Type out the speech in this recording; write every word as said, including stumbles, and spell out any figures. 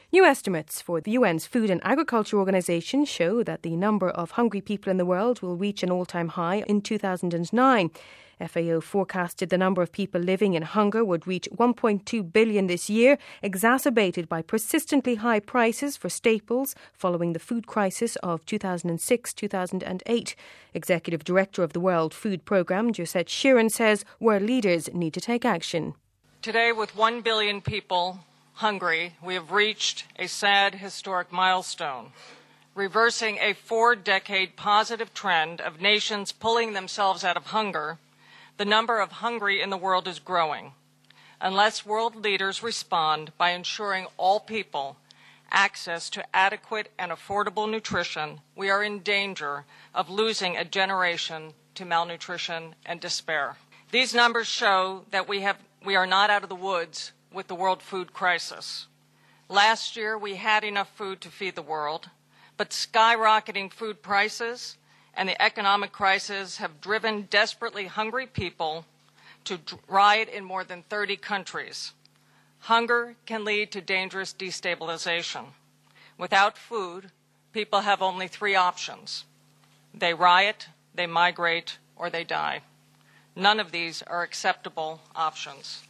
New estimates for the U N's Food and Agriculture Organization show that the number of hungry people in the world will reach an all-time high in two thousand nine. F A O forecasted the number of people living in hunger would reach one point two billion this year, exacerbated by persistently high prices for staples following the food crisis of two thousand six to two thousand eight. Executive Director of the World Food Programme, Josette Sheeran, says world leaders need to take action. Today, with one billion people hungry, we have reached a sad historic milestone, reversing a four-decade positive trend of nations pulling themselves out of hunger. The number of hungry in the world is growing. Unless world leaders respond by ensuring all people access to adequate and affordable nutrition, we are in danger of losing a generation to malnutrition and despair. These numbers show that we have we are not out of the woods with the world food crisis. Last year, we had enough food to feed the world, but skyrocketing food prices and the economic crisis have driven desperately hungry people to riot in more than thirty countries. Hunger can lead to dangerous destabilization. Without food, people have only three options. They riot, they migrate, or they die. None of these are acceptable options.